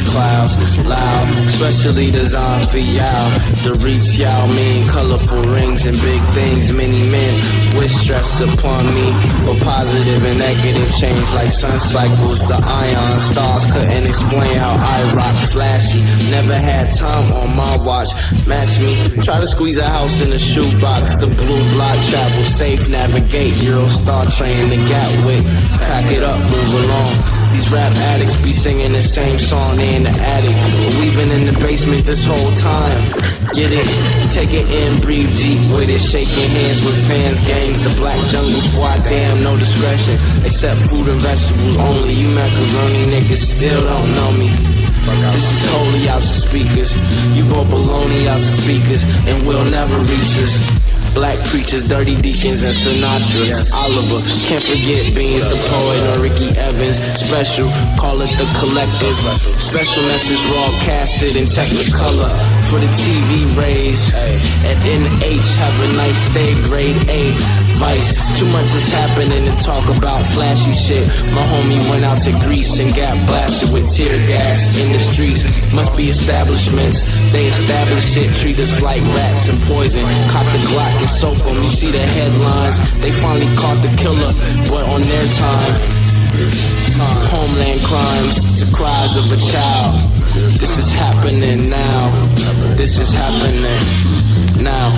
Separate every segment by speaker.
Speaker 1: clouds. Loud, specially designed for y'all. To reach y'all mean colorful rings and big things. Many men wish stress upon me, but positive and negative change like sun cycles. The ion stars couldn't explain how I rock flashy. Never had time on my watch. Match me. Try to squeeze a house in a shoebox. The blue block travel safe. Navigate Eurostar train to Gatwick. Pack it up, move along. These rap addicts be singing the same song, they in the attic. But we been in the basement this whole time. Get it? Take it in, breathe deep with it. Shaking hands with fans, gangs. The Black Jungle Squad, damn, no discretion. Except food and vegetables only. You macaroni niggas still don't know me. This is holy out the speakers. You bought baloney out the speakers, and we'll never reach us. Black preachers, dirty deacons, and Sinatra. Yes. Oliver, can't forget Beans, the poet, or Ricky Evans. Special, call it the collective. Special message broadcasted in Technicolor for the TV rays. At NH, have a nice day, grade 8. Vice, too much is happening to talk about flashy shit. My homie went out to Greece and got blasted with tear gas in the streets. Must be establishments, they establish it, treat us like rats and poison. Caught the Glock and soap them, you see the headlines. They finally caught the killer, but on their time. Homeland crimes, the cries of a child. This is happening now. This is happening now.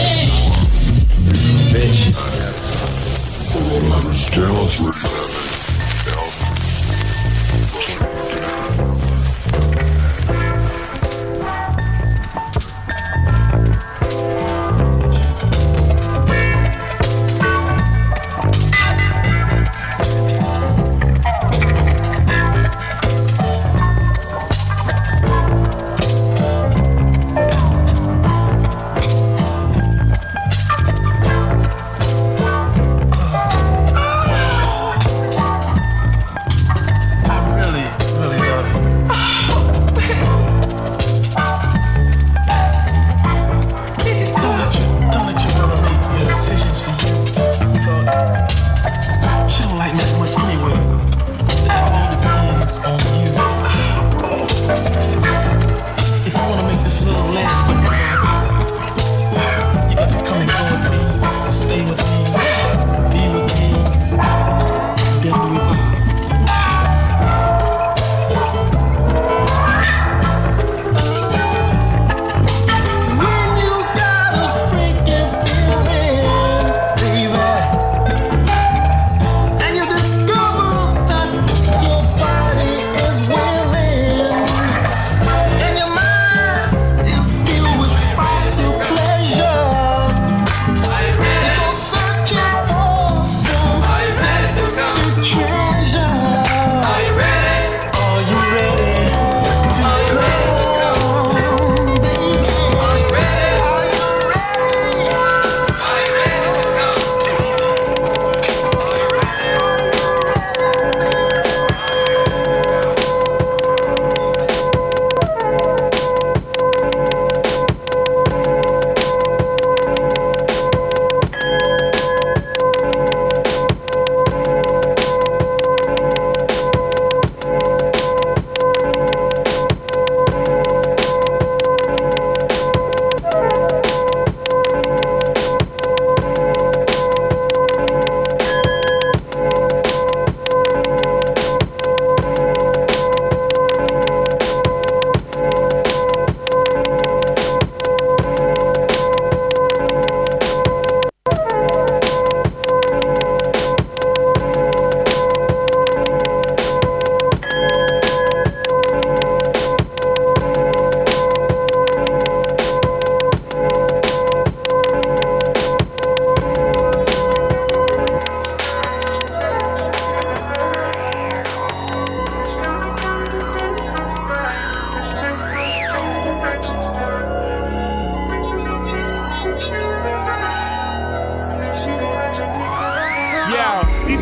Speaker 1: Bitch.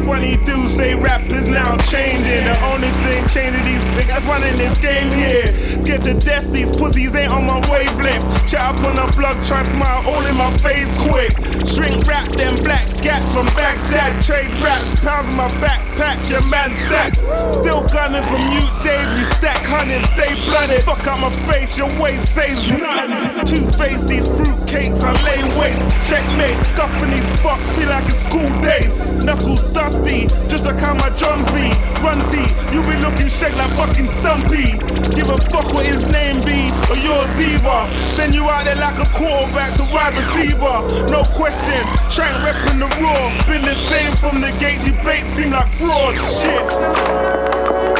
Speaker 2: funny dudes say rap is now changing. The only thing changing these niggas running this game, yeah. Scared to death, these pussies ain't on my wavelength. Chat up on the block, try and smile all in my face quick. Shrink rap, them black gats from Baghdad. Trade rap, pounds in my backpack, your man stacks. Still gunning from you, Dave, we stack hundreds, stay flooded. Fuck out my face, your waist saves none. Two-faced, these fruitcakes, I lay waste. Checkmate, stuffing these fucks, feel like it's school days. Knuckles dusty, just like how my drums be. Runty, you be looking shake like fucking Stumpy. Give a fuck what his name be, or yours either. Send you out there like a quarterback to wide receiver. No question, try and reppin' the raw. Been the same from the gate, you bait seem like fraud. Shit.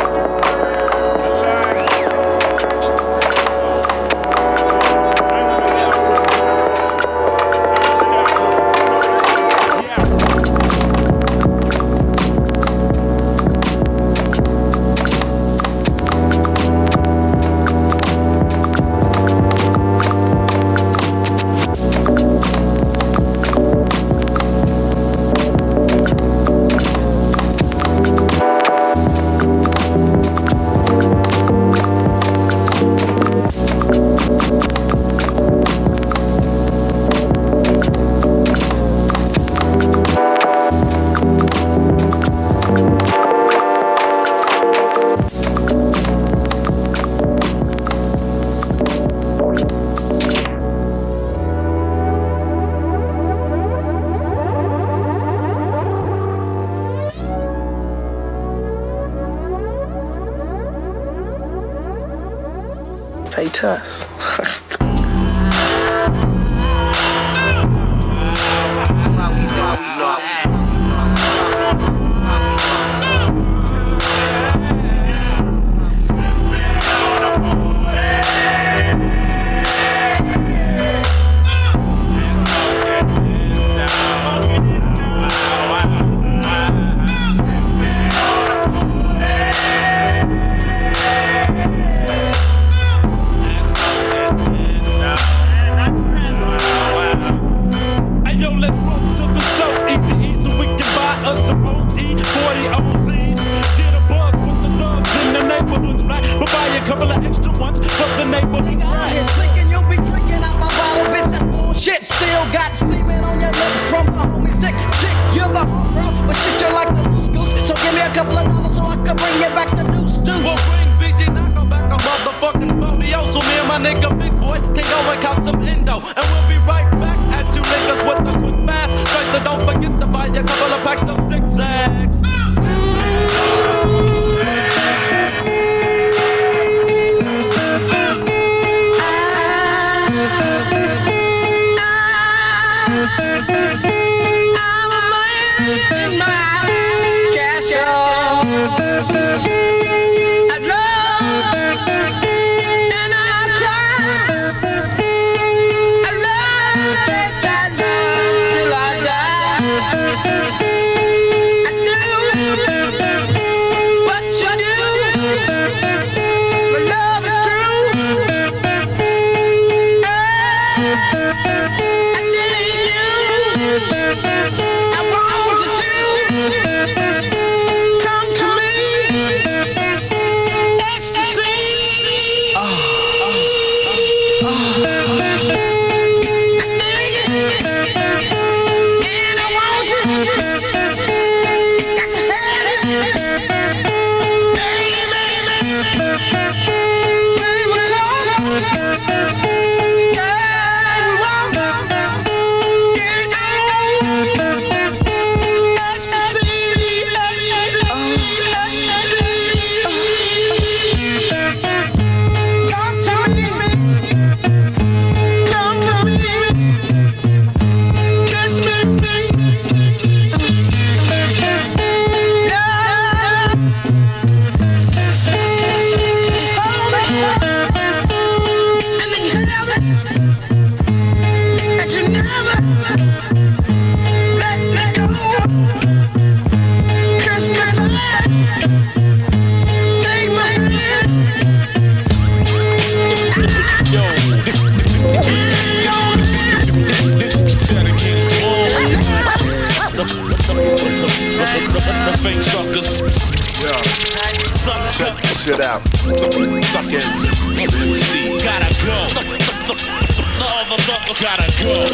Speaker 3: Say Tuss.
Speaker 4: fake suckers.
Speaker 2: Yeah. Check this shit out.
Speaker 4: Suckin' MC. Gotta go. The other suckers gotta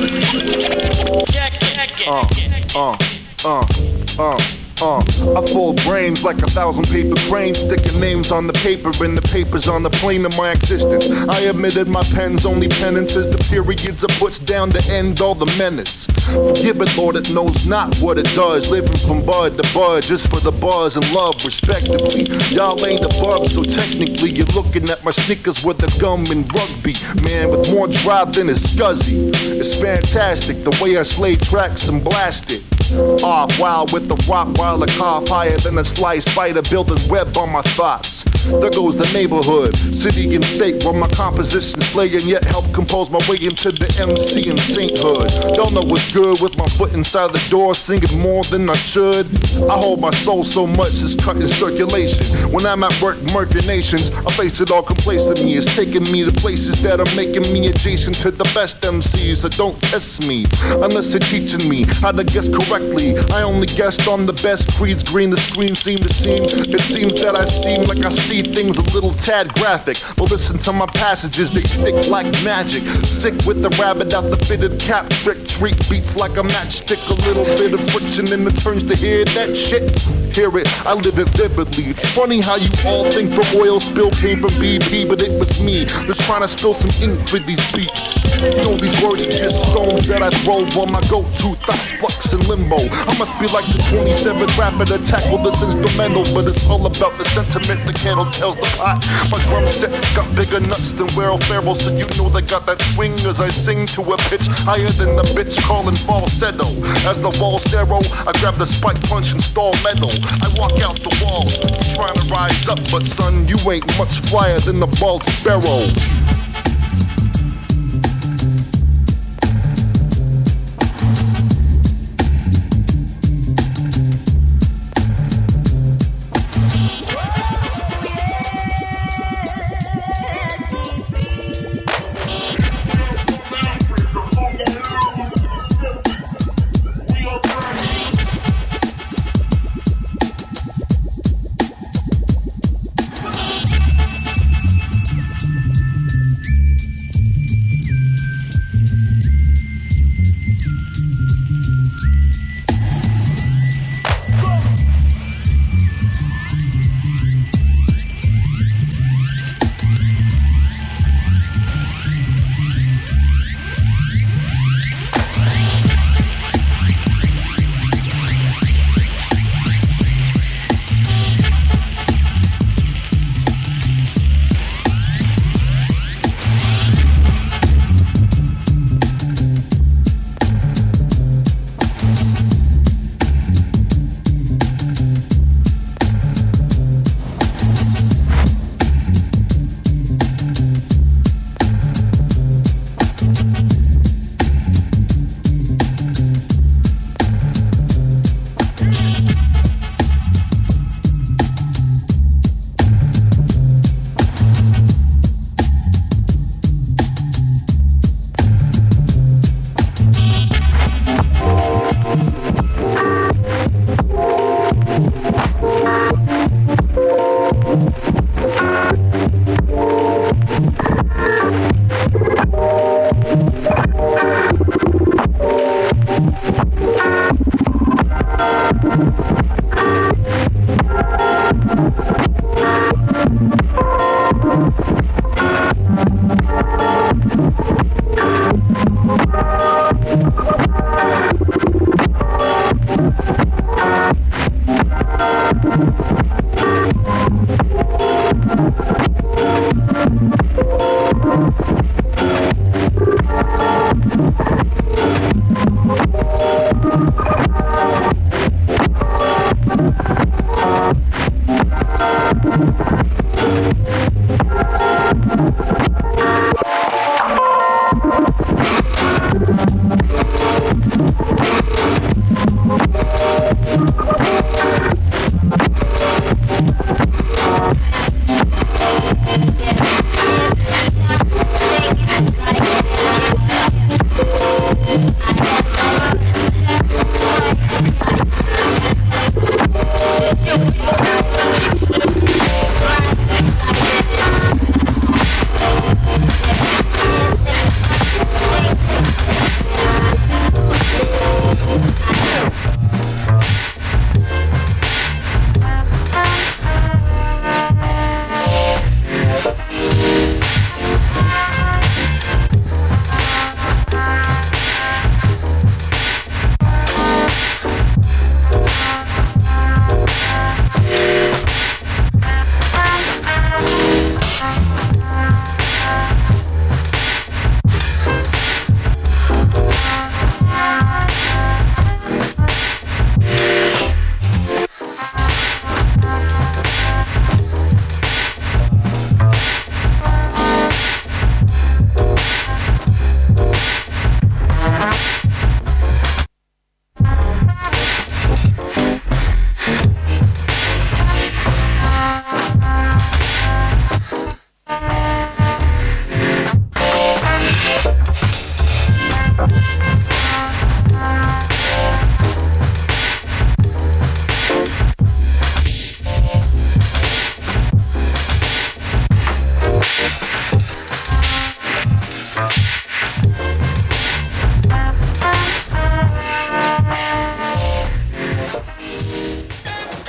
Speaker 4: go.
Speaker 5: I fold brains like 1,000 paper cranes, sticking names on the paper and the papers on the plane of my existence. I admitted my pen's only penance is the periods it puts down to end all the menace. Forgive it, Lord, it knows not what it does. Living from bud to bud, just for the buzz and love, respectively. Y'all ain't above, so technically you're looking at my sneakers with a gum and rugby. Man, with more drive than a scuzzy. It's fantastic the way I slay tracks and blast it. Off wild with the rock while a cough higher than a sliced spider building web on my thoughts. There goes the neighborhood, city and state where my composition slay and yet help compose my way into the MC and sainthood. Y'all know what's good with my foot inside the door, singing more than I should. I hold my soul so much it's cutting circulation. When I'm at work murking nations, I face it all complacently. It's taking me to places that are making me adjacent to the best MCs. So don't test me unless they're teaching me how to guess correctly. I only guessed on the best creeds, green the screen seem to seem. It seems that I seem like I see things a little tad graphic. But listen to my passages, they stick like magic. Sick with the rabbit out the fitted cap trick. Treat beats like a matchstick. A little bit of friction and it turns to hear that shit. Hear it, I live it vividly. It's funny how you all think the oil spill came from BP, but it was me just trying to spill some ink for these beats. You know these words are just stones that I throw while my go-to thoughts flux in limbo. I must be like the 27th rapper to tackle this instrumental, but it's all about the sentiment. The candle tells the pot. My drum sets got bigger nuts than Will Ferrell, so you know they got that swing as I sing to a pitch higher than the bitch calling falsetto. As the walls narrow, I grab the spike punch and stall metal. I walk out the walls, trying to rise up, but son, you ain't much flyer than the bald sparrow.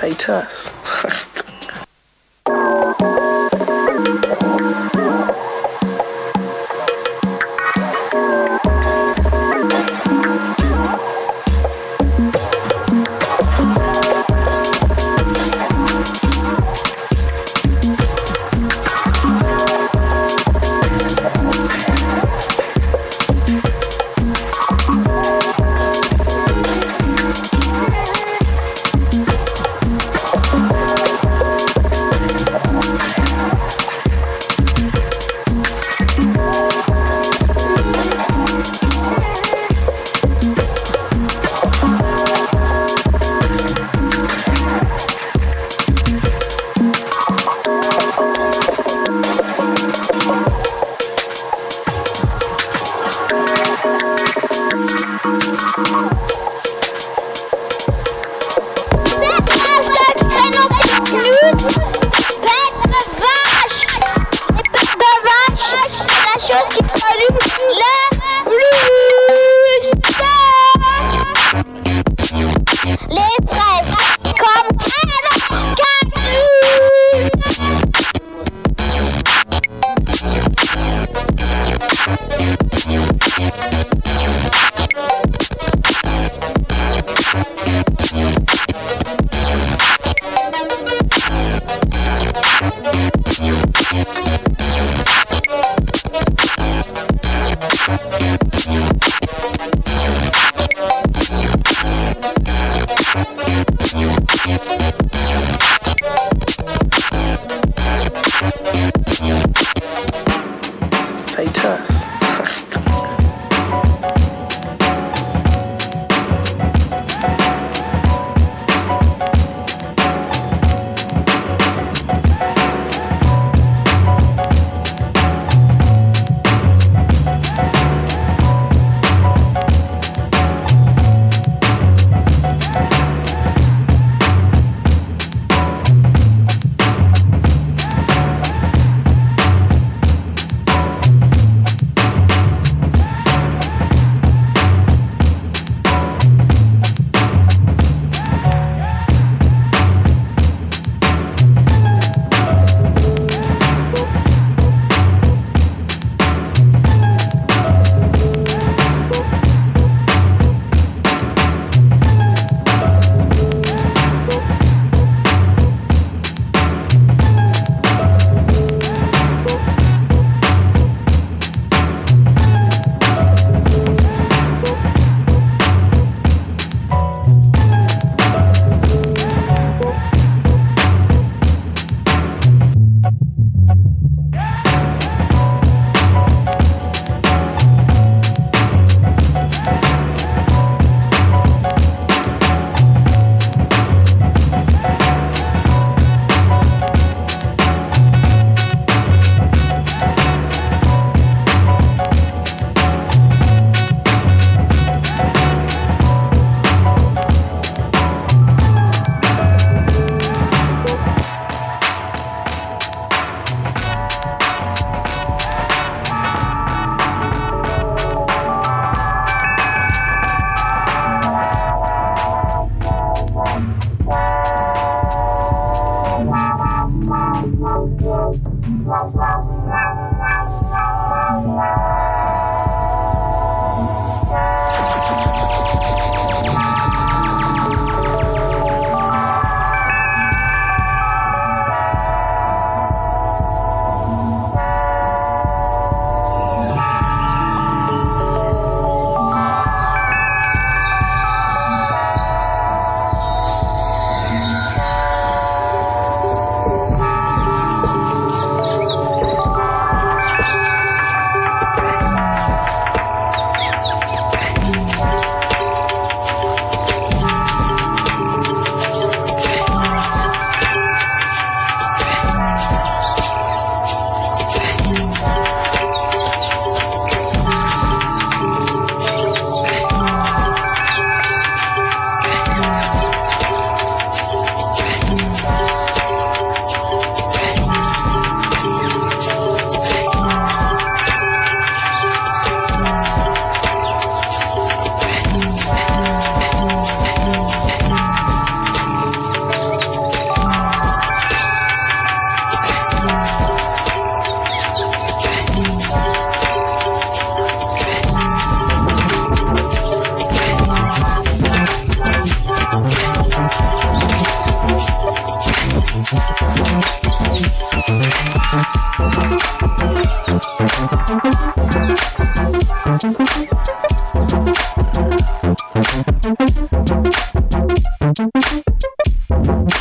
Speaker 3: Say Tuss.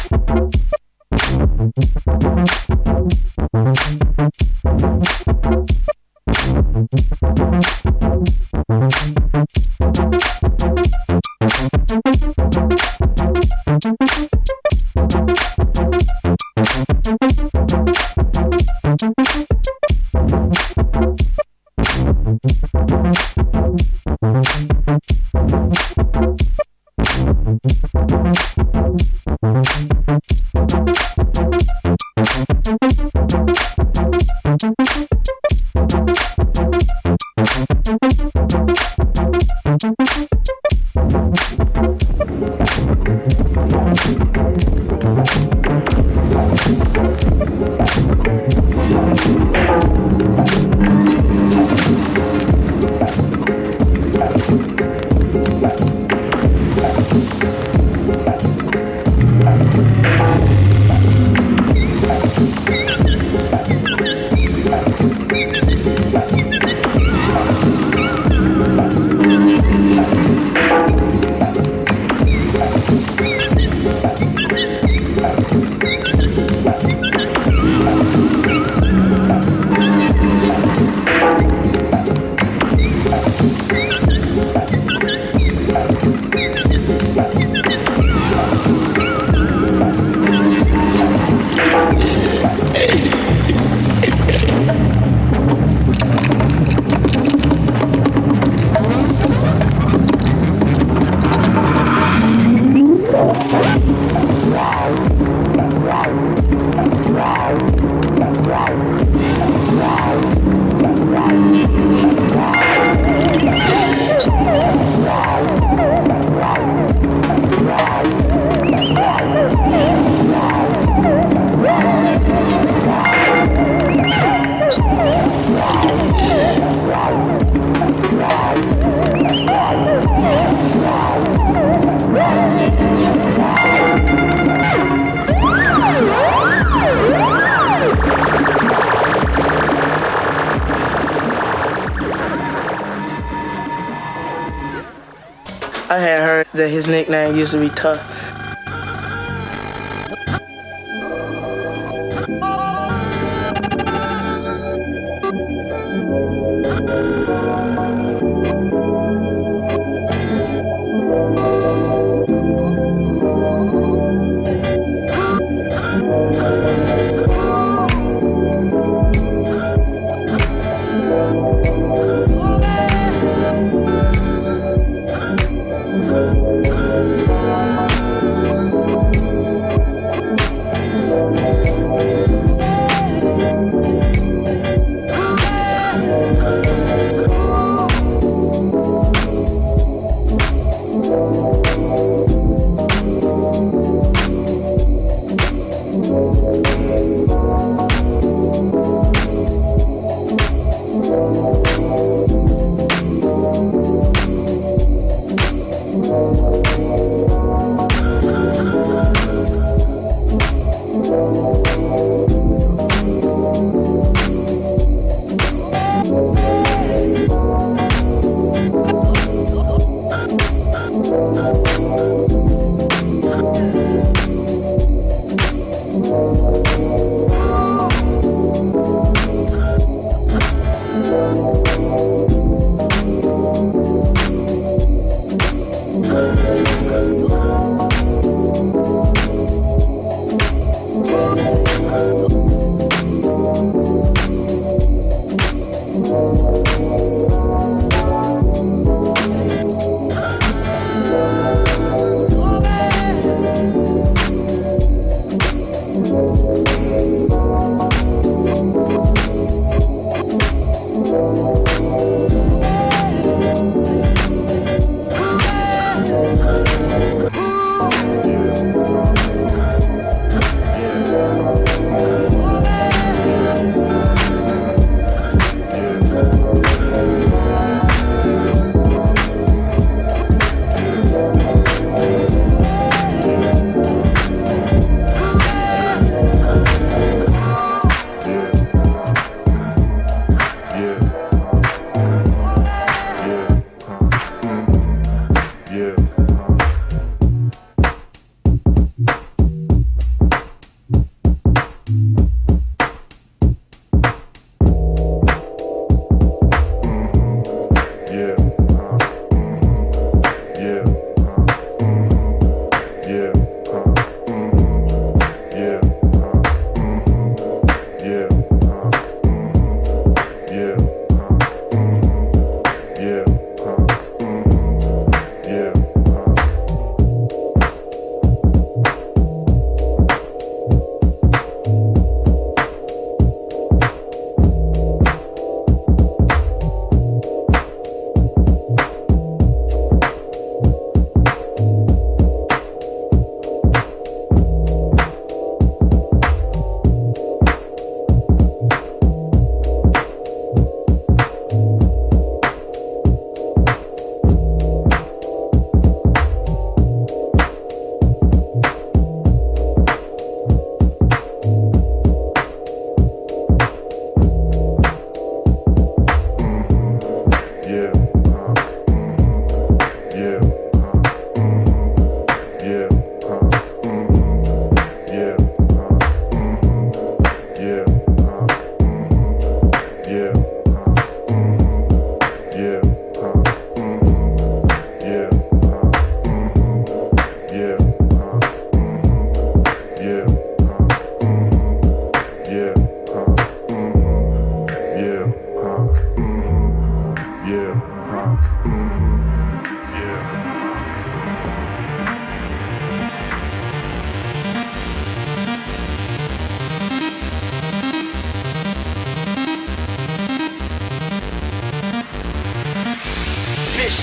Speaker 3: I had heard that his nickname used to be Tough.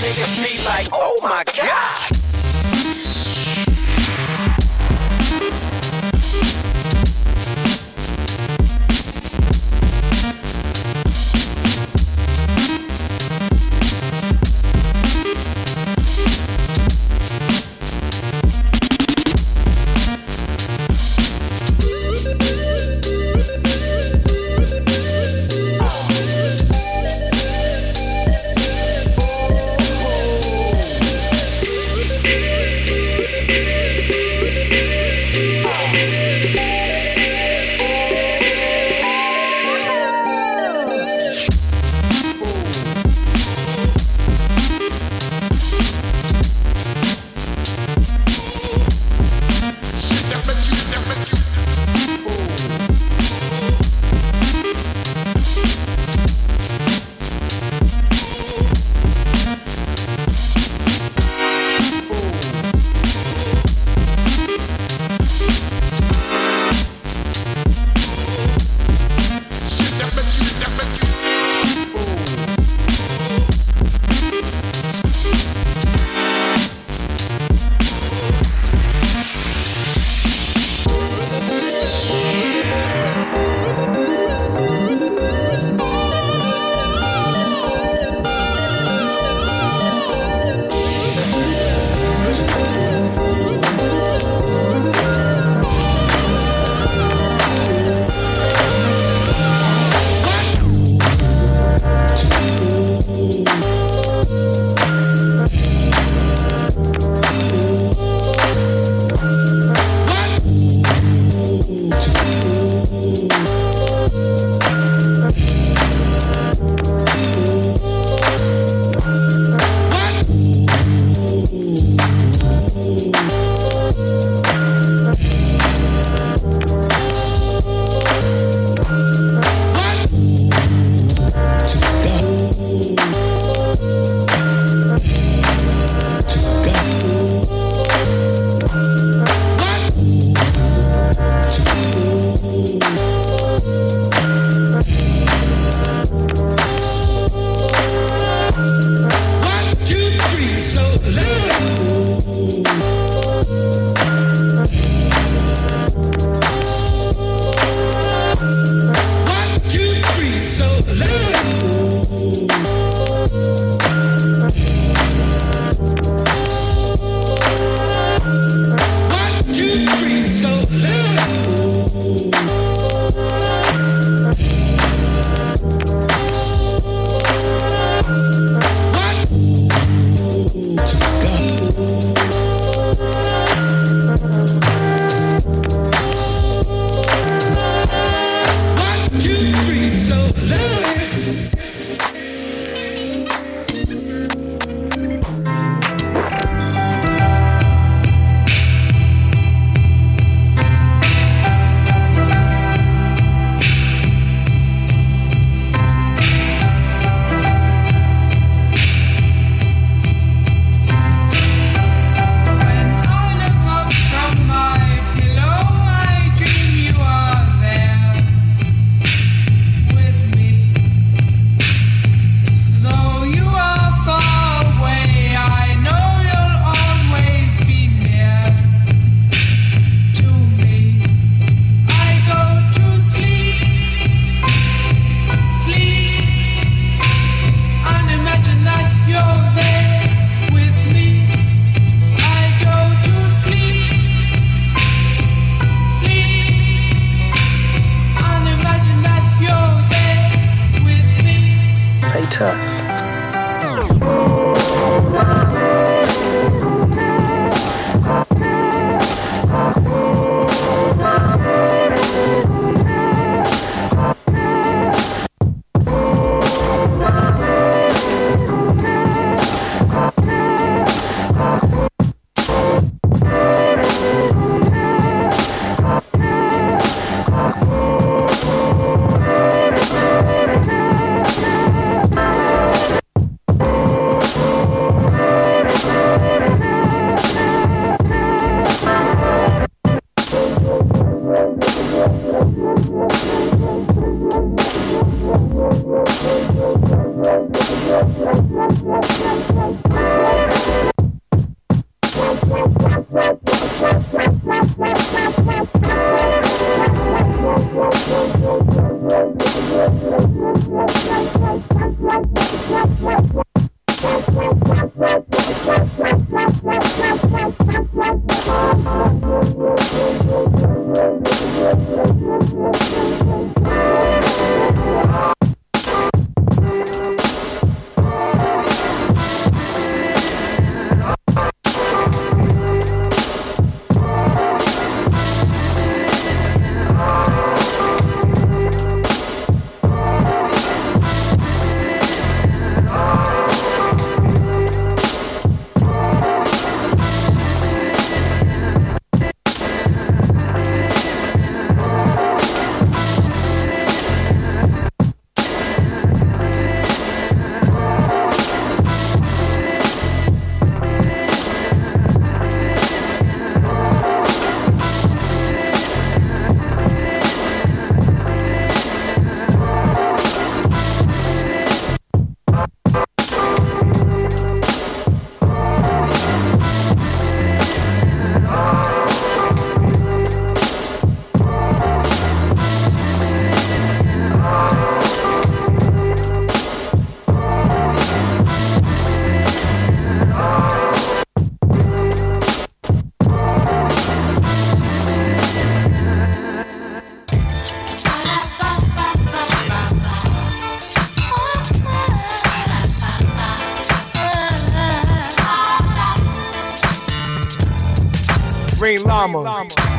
Speaker 6: niggas be like, oh my God.
Speaker 7: Green Llama.